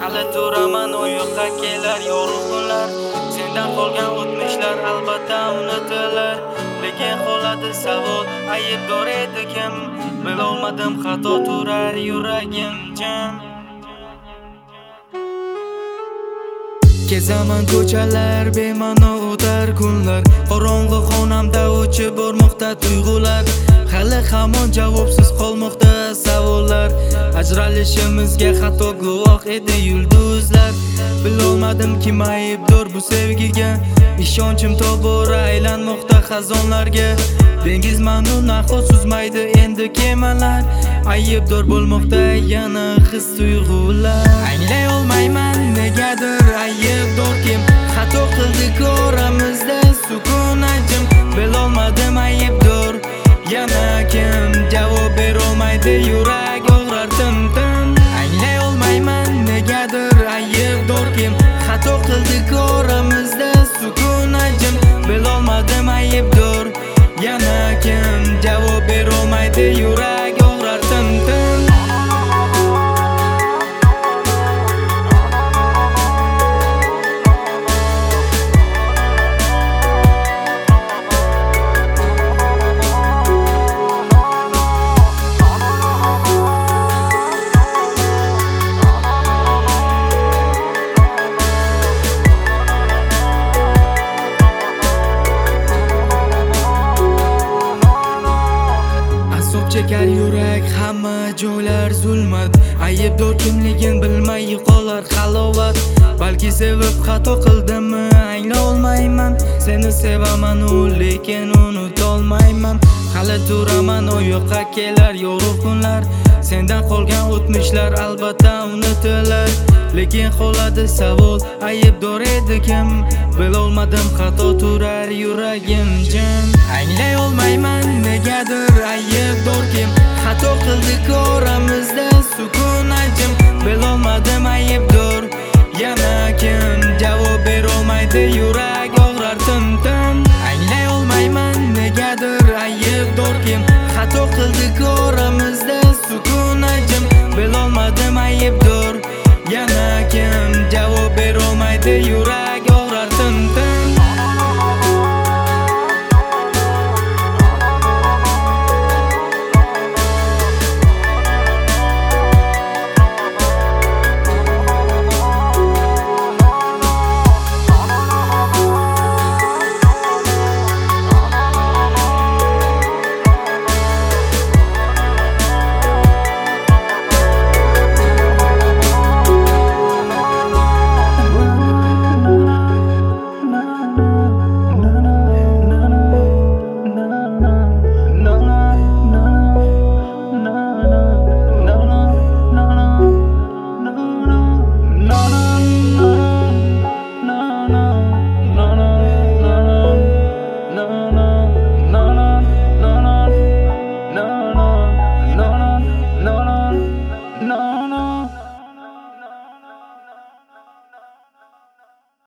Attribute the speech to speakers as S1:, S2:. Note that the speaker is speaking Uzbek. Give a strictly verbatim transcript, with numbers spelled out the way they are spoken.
S1: hali turaman o'yoqqa kelar yorug' kunlar. Sendan qolgan o'tmishlar albatta unutilar. Lekin qoladi savol, aybdor edi kim? Bilolmadim, xato turar yuragim jim. Kezaman ko'chalar, bema'no o'tar kunlar. Qorong'i xonamda o'chib bormoqda tuyg'ular. Hali hamon javobsiz qolmoqda savollar. Ajralishimizga xato guvoh edi yulduzlar. Bilolmadim kim aybdor bu sevgiga. Ishonchim tobora aylanmoqda xazonlarga. Dengizman u nahot suzmaydi endi kemalar. Aybdor bo'lmoqda yana his tuyg'ular. Anglay olmayman negadir aybdor kim? Xato qildik oramizda sukun ajim. Bilolmadim aybdor yana kim? Javob berolmaydi yurak og'rar tim-tim. Anglay olmayman negadir aybdor kim? Xato qildik oramizda sukun ajim. Bilolmadim aybdor yana kim? Javob berolmaydi yurak og'rar tim-tim. Chekar yurak hamma joylar zulmat. Aybdor kimligin bilmay qolar halovat. Balki sevib xato qildimmi angla olmayman. Seni sevaman u lekin unutolmayman. Hali turaman oyoqqa kelar yorug' kunlar. Sendan qolgan o'tmishlar albatta unutilar. Lekin qoladi savol, aybdor edi kim? Bilolmadim, xato turar yuragim jim. Anglay olmayman negadir aybdor kim? Xato qildik oramizda sukun ajim.